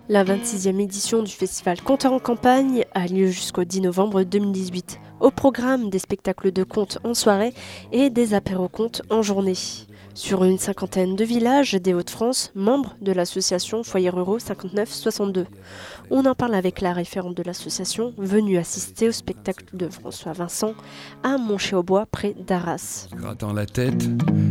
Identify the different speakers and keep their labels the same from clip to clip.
Speaker 1: La 26e édition du festival Conteur en campagne a lieu jusqu'au 10 novembre 2018. Au programme, des spectacles de contes en soirée et des apéros-contes en journée. Sur une cinquantaine de villages des Hauts-de-France, membres de l'association Foyers Ruraux 59-62. On en parle avec la référente de l'association, venue assister au spectacle de François Vincent à Monchet-au-Bois, près d'Arras.
Speaker 2: Grattant la tête,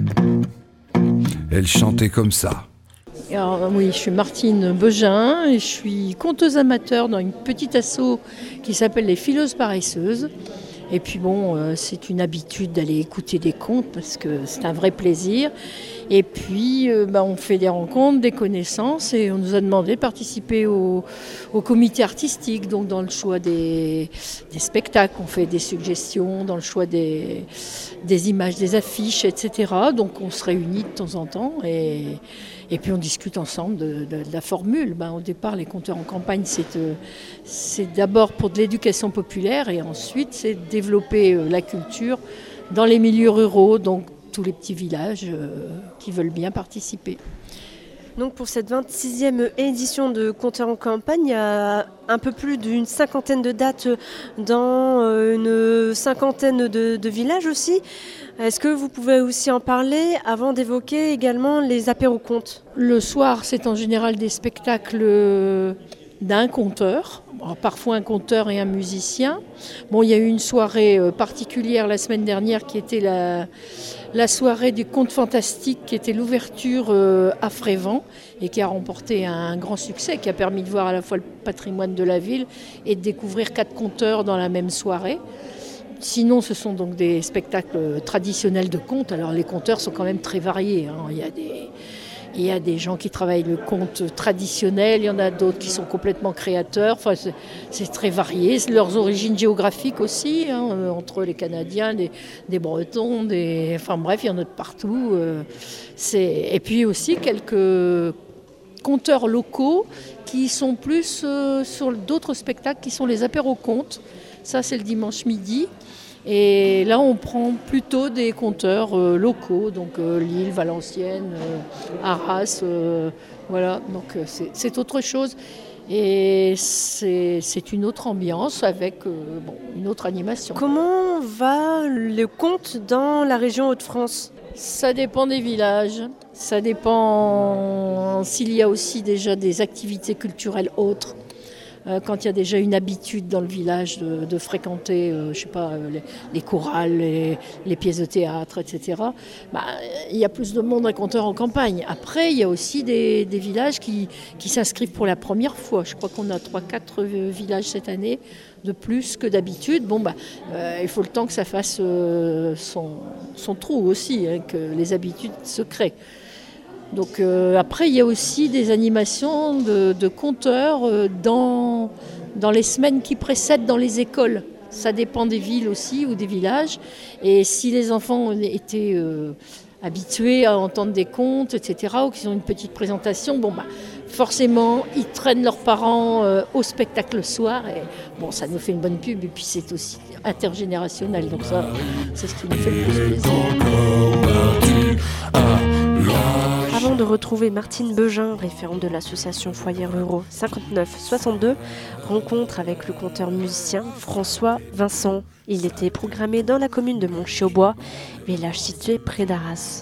Speaker 2: elle chantait comme ça.
Speaker 3: Alors, oui, je suis Martine Begin et je suis conteuse amateur dans une petite asso qui s'appelle les Fileuses Paresseuses. Et puis c'est une habitude d'aller écouter des contes parce que c'est un vrai plaisir. Et puis on fait des rencontres, des connaissances et on nous a demandé de participer au comité artistique, donc dans le choix des spectacles, on fait des suggestions, dans le choix des images, des affiches, etc. Donc on se réunit de temps en temps et puis on discute ensemble de la formule. Au départ, les conteurs en campagne, c'est d'abord pour de l'éducation populaire et ensuite c'est développer la culture dans les milieux ruraux, donc tous les petits villages qui veulent bien participer.
Speaker 1: Donc pour cette 26e édition de Conteur en campagne, il y a un peu plus d'une cinquantaine de dates dans une cinquantaine de villages aussi. Est-ce que vous pouvez aussi en parler avant d'évoquer également les apéros-contes ?
Speaker 3: Le soir, c'est en général des spectacles d'un conteur. Alors, parfois un conteur et un musicien. Il y a eu une soirée particulière la semaine dernière qui était la soirée du conte fantastique, qui était l'ouverture à Frévent et qui a remporté un grand succès, qui a permis de voir à la fois le patrimoine de la ville et de découvrir 4 conteurs dans la même soirée. Sinon, ce sont donc des spectacles traditionnels de contes. Alors les conteurs sont quand même très variés. Il y a des gens qui travaillent le conte traditionnel, il y en a d'autres qui sont complètement créateurs. Enfin, c'est très varié. Leurs origines géographiques aussi, entre les Canadiens, des Bretons, enfin bref, il y en a de partout. Et puis aussi quelques conteurs locaux qui sont plus sur d'autres spectacles qui sont les apéros-contes. Ça, c'est le dimanche midi. Et là, on prend plutôt des conteurs locaux, donc Lille, Valenciennes, Arras, voilà. Donc c'est autre chose. Et c'est une autre ambiance avec une autre animation.
Speaker 1: Comment va le conte dans la région Hauts-de-France ?
Speaker 3: Ça dépend des villages. Ça dépend s'il y a aussi déjà des activités culturelles autres. Quand il y a déjà une habitude dans le village de fréquenter, les chorales, les pièces de théâtre, etc., il y a plus de monde à Conteur en campagne. Après, il y a aussi des villages qui s'inscrivent pour la première fois. Je crois qu'on a 3-4 villages cette année de plus que d'habitude. Il faut le temps que ça fasse son trou aussi, que les habitudes se créent. Donc après, il y a aussi des animations de conteurs dans les semaines qui précèdent dans les écoles. Ça dépend des villes aussi ou des villages. Et si les enfants ont été habitués à entendre des contes, etc., ou qu'ils ont une petite présentation, forcément, ils traînent leurs parents au spectacle le soir. Et ça nous fait une bonne pub. Et puis c'est aussi intergénérationnel. Donc ça, c'est ce qui nous fait le plus plaisir.
Speaker 1: Avant de retrouver Martine Begin, référente de l'association Foyers Ruraux 59-62, rencontre avec le conteur musicien François Vincent. Il était programmé dans la commune de Monchet-au-Bois, village situé près d'Arras.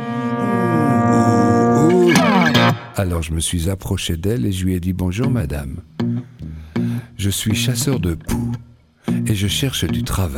Speaker 2: Alors je me suis approché d'elle et je lui ai dit « Bonjour madame, je suis chasseur de poux et je cherche du travail. »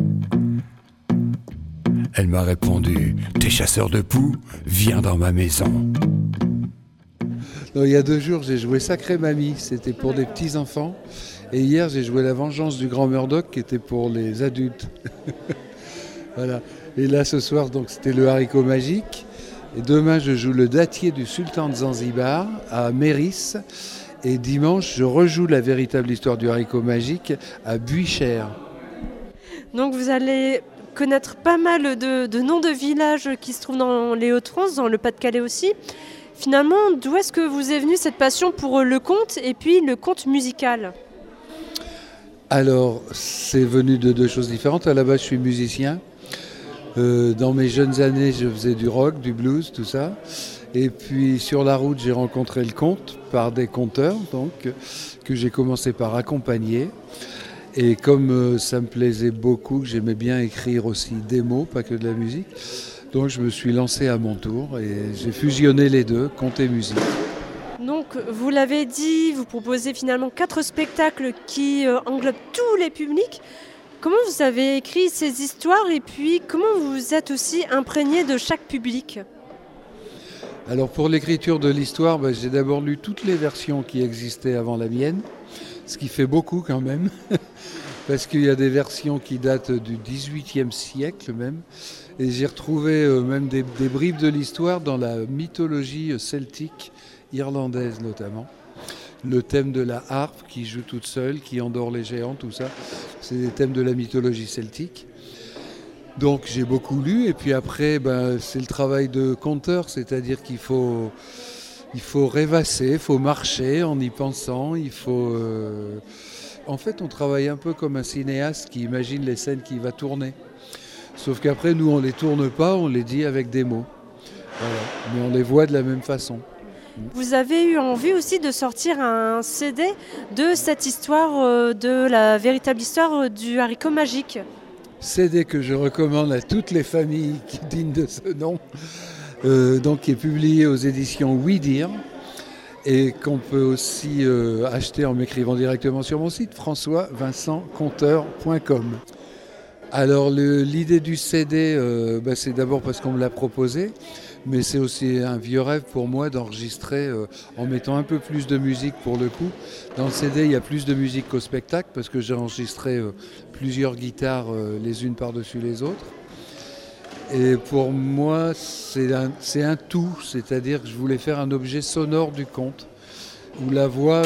Speaker 2: Elle m'a répondu « T'es chasseur de poux, viens dans ma maison. »
Speaker 4: Il y a 2 jours, j'ai joué Sacré Mamie, c'était pour des petits-enfants. Et hier, j'ai joué La Vengeance du Grand Murdoch, qui était pour les adultes. Voilà. Et là, ce soir, donc, c'était le haricot magique. Et demain, je joue le dattier du sultan de Zanzibar à Méris. Et dimanche, je rejoue la véritable histoire du haricot magique à Buichères.
Speaker 1: Donc vous allez connaître pas mal de noms de villages qui se trouvent dans les Hauts-de-France, dans le Pas-de-Calais aussi. Finalement, d'où est-ce que vous est venue cette passion pour le conte et puis le conte musical ?
Speaker 4: Alors, c'est venu de 2 choses différentes. À la base, je suis musicien. Dans mes jeunes années, je faisais du rock, du blues, tout ça. Et puis sur la route, j'ai rencontré le conte par des conteurs, donc, que j'ai commencé par accompagner. Et comme ça me plaisait beaucoup, que j'aimais bien écrire aussi des mots, pas que de la musique, donc je me suis lancé à mon tour et j'ai fusionné les deux, conte et musique.
Speaker 1: Donc, vous l'avez dit, vous proposez finalement 4 spectacles qui englobent tous les publics. Comment vous avez écrit ces histoires et puis comment vous êtes aussi imprégné de chaque public ?
Speaker 4: Alors pour l'écriture de l'histoire, j'ai d'abord lu toutes les versions qui existaient avant la mienne, ce qui fait beaucoup quand même, parce qu'il y a des versions qui datent du XVIIIe siècle même, et j'ai retrouvé même des bribes de l'histoire dans la mythologie celtique, irlandaise notamment. Le thème de la harpe qui joue toute seule, qui endort les géants, tout ça, c'est des thèmes de la mythologie celtique. Donc j'ai beaucoup lu et puis après c'est le travail de conteur, c'est-à-dire qu'il faut rêvasser, il faut marcher en y pensant, En fait on travaille un peu comme un cinéaste qui imagine les scènes qu'il va tourner. Sauf qu'après nous on les tourne pas, on les dit avec des mots. Voilà. Mais on les voit de la même façon.
Speaker 1: Vous avez eu envie aussi de sortir un CD de cette histoire, de la véritable histoire du haricot magique.
Speaker 4: CD que je recommande à toutes les familles qui dignes de ce nom, donc qui est publié aux éditions Oui Dire et qu'on peut aussi acheter en m'écrivant directement sur mon site françoisvincentconteur.com. Alors l'idée du CD, c'est d'abord parce qu'on me l'a proposé, mais c'est aussi un vieux rêve pour moi d'enregistrer en mettant un peu plus de musique pour le coup. Dans le CD, il y a plus de musique qu'au spectacle parce que j'ai enregistré plusieurs guitares les unes par-dessus les autres. Et pour moi, c'est un tout, c'est-à-dire que je voulais faire un objet sonore du conte, où la voix,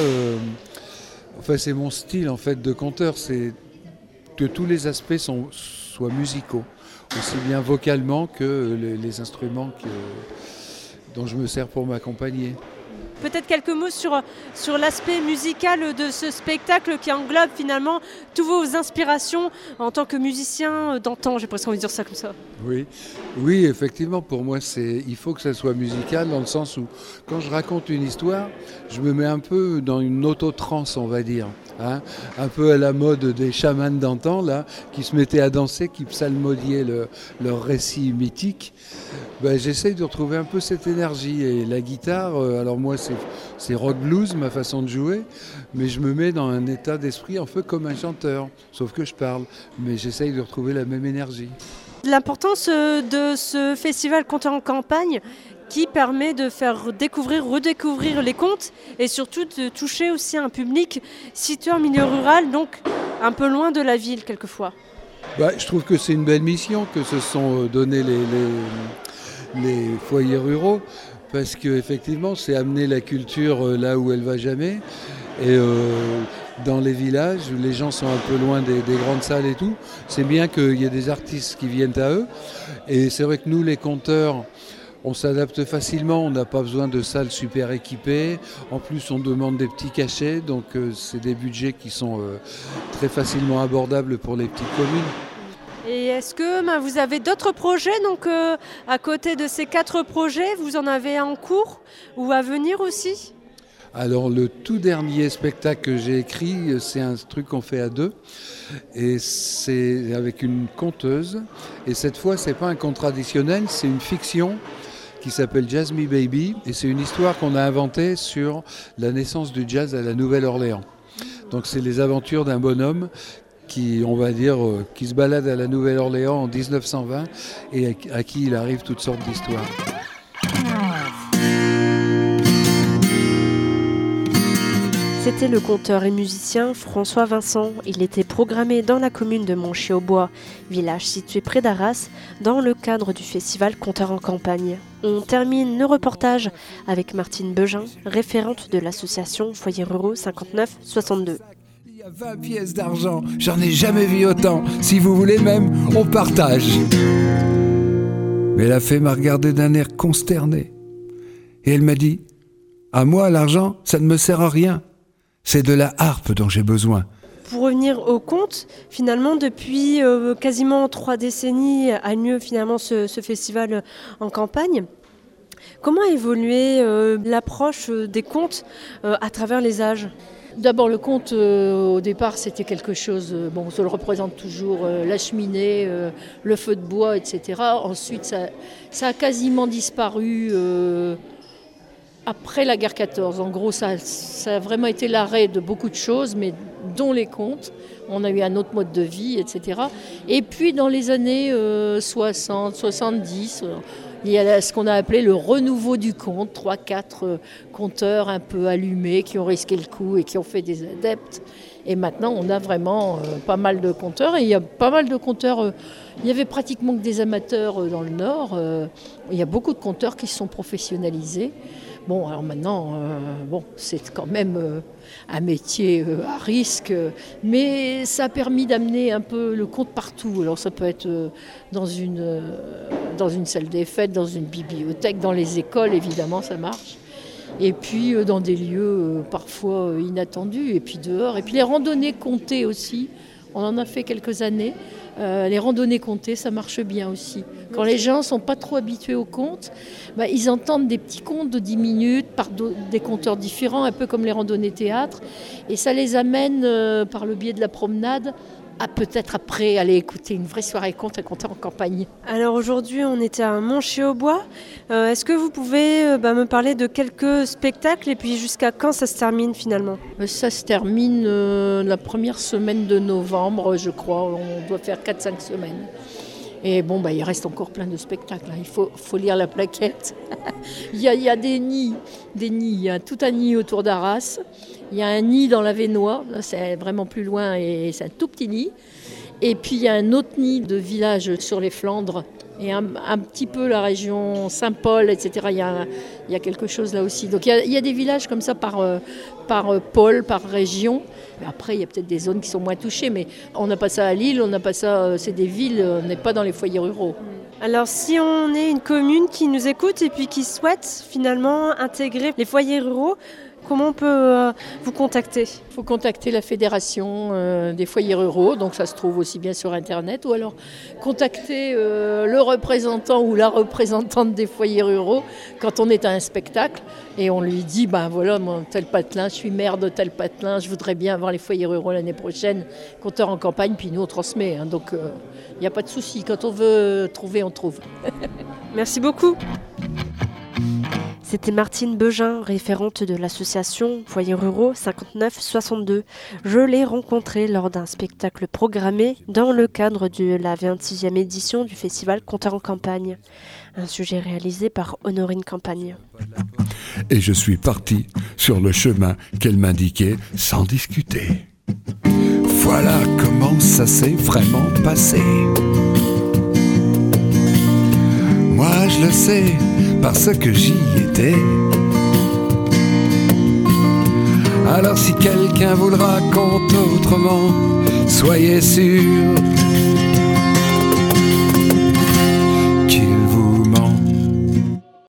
Speaker 4: c'est mon style en fait de conteur, c'est que tous les aspects soient musicaux, aussi bien vocalement que les instruments dont je me sers pour m'accompagner.
Speaker 1: Peut-être quelques mots sur l'aspect musical de ce spectacle qui englobe finalement toutes vos inspirations en tant que musicien d'antan, j'ai presque envie de dire ça comme ça.
Speaker 4: Oui, effectivement, pour moi, il faut que ça soit musical dans le sens où quand je raconte une histoire, je me mets un peu dans une auto-trance, on va dire. Un peu à la mode des chamans d'antan, là, qui se mettaient à danser, qui psalmodiaient leur récit mythique. J'essaye de retrouver un peu cette énergie. Et la guitare, alors moi, c'est rock blues, ma façon de jouer, mais je me mets dans un état d'esprit un peu comme un chanteur, sauf que je parle, mais j'essaye de retrouver la même énergie.
Speaker 1: L'importance de ce festival Contes en campagne qui permet de faire redécouvrir les contes et surtout de toucher aussi un public situé en milieu rural, donc un peu loin de la ville quelquefois.
Speaker 4: Je trouve que c'est une belle mission que se sont donnés les foyers ruraux parce qu'effectivement c'est amener la culture là où elle va jamais et dans les villages où les gens sont un peu loin des grandes salles et tout, c'est bien qu'il y ait des artistes qui viennent à eux et c'est vrai que nous les conteurs on s'adapte facilement, on n'a pas besoin de salles super équipées. En plus, on demande des petits cachets, donc c'est des budgets qui sont très facilement abordables pour les petites communes.
Speaker 1: Et est-ce que vous avez d'autres projets donc, à côté de ces 4 projets, vous en avez en cours ou à venir aussi ?
Speaker 4: Alors le tout dernier spectacle que j'ai écrit, c'est un truc qu'on fait à 2 et c'est avec une conteuse. Et cette fois, c'est pas un conte traditionnel, c'est une fiction qui s'appelle Jazz Me Baby et c'est une histoire qu'on a inventée sur la naissance du jazz à la Nouvelle-Orléans. Donc c'est les aventures d'un bonhomme qui se balade à la Nouvelle-Orléans en 1920 et à qui il arrive toutes sortes d'histoires.
Speaker 1: C'était le conteur et musicien François Vincent. Il était programmé dans la commune de Monchy-au-Bois, village situé près d'Arras, dans le cadre du festival Conteur en campagne. On termine le reportage avec Martine Beugin, référente de l'association Foyers Ruraux 59-62.
Speaker 2: Il y a 20 pièces d'argent, j'en ai jamais vu autant. Si vous voulez même, on partage. Mais la fée m'a regardé d'un air consterné. Et elle m'a dit, à moi l'argent, ça ne me sert à rien. C'est de la harpe dont j'ai besoin.
Speaker 1: pour revenir au conte, finalement, depuis quasiment 3 décennies a lieu finalement ce festival en campagne. Comment a évolué l'approche des contes à travers les âges ?
Speaker 3: D'abord, le conte, au départ, c'était quelque chose, on se le représente toujours, la cheminée, le feu de bois, etc. Ensuite, ça a quasiment disparu après la guerre 14. En gros, ça a vraiment été l'arrêt de beaucoup de choses, mais dont les contes. On a eu un autre mode de vie, etc. Et puis, dans les années 60, 70... il y a ce qu'on a appelé le renouveau du conte, 3-4 conteurs un peu allumés qui ont risqué le coup et qui ont fait des adeptes. Et maintenant, on a vraiment pas mal de conteurs. Et il y a pas mal de conteurs. Il y avait pratiquement que des amateurs dans le Nord. Il y a beaucoup de conteurs qui se sont professionnalisés. Bon, alors maintenant, c'est quand même un métier à risque, mais ça a permis d'amener un peu le conte partout. Alors ça peut être dans une salle des fêtes, dans une bibliothèque, dans les écoles, évidemment, ça marche. Et puis dans des lieux parfois inattendus, et puis dehors. Et puis les randonnées contées aussi, on en a fait quelques années. Les randonnées contées, ça marche bien aussi. Quand les gens ne sont pas trop habitués aux contes, ils entendent des petits contes de 10 minutes par des conteurs différents, un peu comme les randonnées théâtre. Et ça les amène, par le biais de la promenade, à peut-être après aller écouter une vraie soirée conte, un conteur en campagne.
Speaker 1: Alors aujourd'hui, on était à Monchy-au-Bois. Est-ce que vous pouvez me parler de quelques spectacles et puis jusqu'à quand ça se termine finalement ?
Speaker 3: Ça se termine la première semaine de novembre, je crois. On doit faire 4-5 semaines. Et il reste encore plein de spectacles. Il faut lire la plaquette. Il y a des nids. Il y a tout un nid autour d'Arras. Il y a un nid dans la Vénois. Là, c'est vraiment plus loin et c'est un tout petit nid. Et puis il y a un autre nid de village sur les Flandres. Et un petit peu la région Saint-Paul, etc. Il y a quelque chose là aussi. Donc il y a des villages comme ça par pôle, par région. Après, il y a peut-être des zones qui sont moins touchées, mais on n'a pas ça à Lille, on n'a pas ça, c'est des villes, on n'est pas dans les foyers ruraux.
Speaker 1: Alors si on est une commune qui nous écoute et puis qui souhaite finalement intégrer les foyers ruraux, comment on peut vous contacter ?
Speaker 3: Il faut contacter la fédération des foyers ruraux, donc ça se trouve aussi bien sur Internet, ou alors contacter le représentant ou la représentante des foyers ruraux quand on est à un spectacle et on lui dit voilà, moi, tel patelin, je suis maire de tel patelin, je voudrais bien avoir les foyers ruraux l'année prochaine, compteur en campagne, puis nous on transmet, donc il n'y a pas de souci, quand on veut trouver, on trouve.
Speaker 1: Merci beaucoup. C'était Martine Beugin, référente de l'association Foyers Ruraux 59-62. Je l'ai rencontrée lors d'un spectacle programmé dans le cadre de la 26e édition du festival Conteur en campagne. Un sujet réalisé par Honorine Campagne.
Speaker 2: Et je suis parti sur le chemin qu'elle m'indiquait sans discuter. Voilà comment ça s'est vraiment passé. Moi je le sais parce que j'y étais. Alors si quelqu'un vous le raconte autrement, soyez sûr